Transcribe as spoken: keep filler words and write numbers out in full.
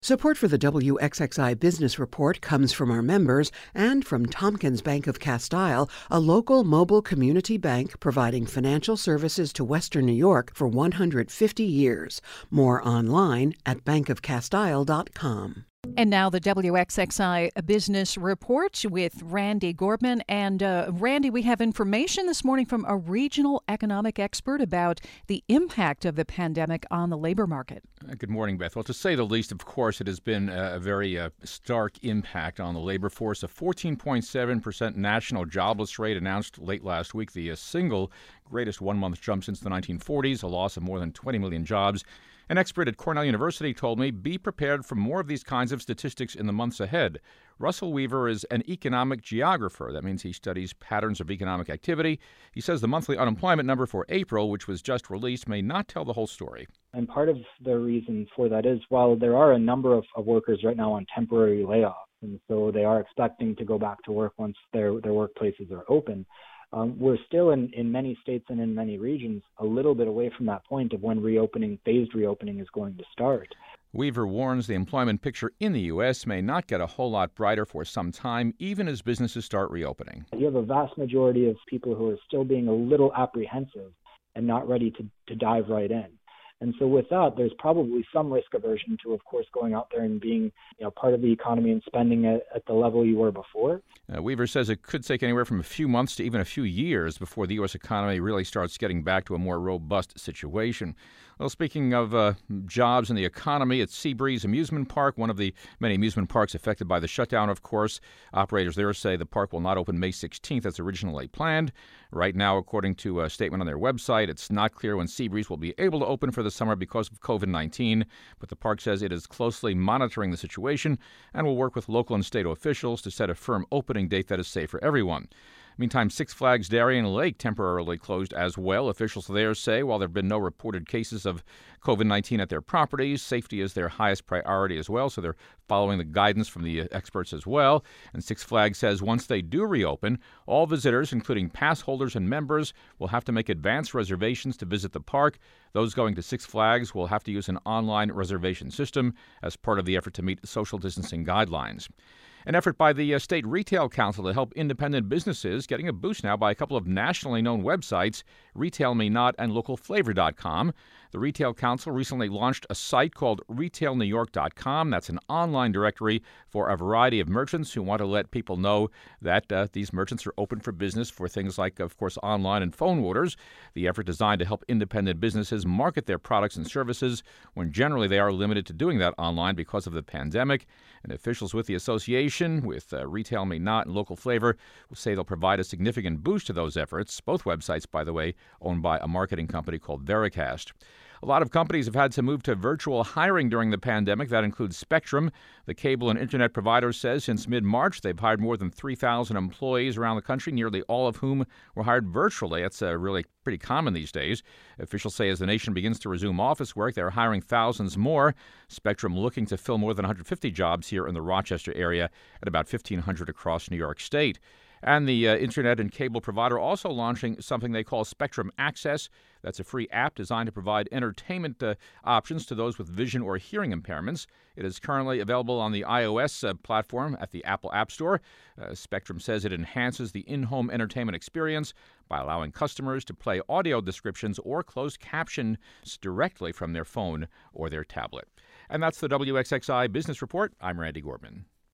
Support for the W X X I Business Report comes from our members and from Tompkins Bank of Castile, a local mobile community bank providing financial services to Western New York for one hundred fifty years. More online at bank of castile dot com. And now the W X X I Business Report with Randy Gorbman. And uh, Randy, we have information this morning from a regional economic expert about the impact of the pandemic on the labor market. Uh, good morning, Beth. Well, to say the least, of course, it has been a very uh, stark impact on the labor force. A fourteen point seven percent national jobless rate announced late last week, the uh, single greatest one-month jump since the nineteen forties, a loss of more than twenty million jobs. An expert at Cornell University told me, be prepared for more of these kinds of statistics in the months ahead. Russell Weaver is an economic geographer. That means he studies patterns of economic activity. He says the monthly unemployment number for April, which was just released, may not tell the whole story. And part of the reason for that is, while there are a number of, of workers right now on temporary layoffs, and so they are expecting to go back to work once their, their workplaces are open, Um, we're still in, in many states and in many regions a little bit away from that point of when reopening, phased reopening is going to start. Weaver warns the employment picture in the U S may not get a whole lot brighter for some time, even as businesses start reopening. You have a vast majority of people who are still being a little apprehensive and not ready to, to dive right in. And so with that, there's probably some risk aversion to, of course, going out there and being, you know, part of the economy and spending at, at the level you were before. Uh, Weaver says it could take anywhere from a few months to even a few years before the U S economy really starts getting back to a more robust situation. Well, speaking of uh, jobs and the economy, at Seabreeze Amusement Park, one of the many amusement parks affected by the shutdown, of course. Operators there say the park will not open May sixteenth as originally planned. Right now, according to a statement on their website, it's not clear when Seabreeze will be able to open for the summer because of covid nineteen, but the park says it is closely monitoring the situation and will work with local and state officials to set a firm opening date that is safe for everyone. Meantime, Six Flags Darien Lake temporarily closed as well. Officials there say while there have been no reported cases of covid nineteen at their properties, safety is their highest priority as well, so they're following the guidance from the experts as well. And Six Flags says once they do reopen, all visitors, including pass holders and members, will have to make advance reservations to visit the park. Those going to Six Flags will have to use an online reservation system as part of the effort to meet social distancing guidelines. An effort by the uh, State Retail Council to help independent businesses getting a boost now by a couple of nationally known websites, Retail Me Not and Local Flavor dot com. The Retail Council recently launched a site called retail new york dot com. That's an online directory for a variety of merchants who want to let people know that uh, these merchants are open for business for things like, of course, online and phone orders. The effort designed to help independent businesses market their products and services when generally they are limited to doing that online because of the pandemic. And officials with the association, with uh, Retail Me Not and Local Flavor, will say they'll provide a significant boost to those efforts. Both websites, by the way, owned by a marketing company called Vericast. A lot of companies have had to move to virtual hiring during the pandemic. That includes Spectrum. The cable and internet provider says since mid-March, they've hired more than three thousand employees around the country, nearly all of whom were hired virtually. That's uh, really pretty common these days. Officials say as the nation begins to resume office work, they're hiring thousands more. Spectrum looking to fill more than one hundred fifty jobs here in the Rochester area and about fifteen hundred across New York State. And the uh, internet and cable provider also launching something they call Spectrum Access. That's a free app designed to provide entertainment uh, options to those with vision or hearing impairments. It is currently available on the iOS uh, platform at the Apple App Store. Uh, Spectrum says it enhances the in-home entertainment experience by allowing customers to play audio descriptions or closed captions directly from their phone or their tablet. And that's the W X X I Business Report. I'm Randy Gorbman.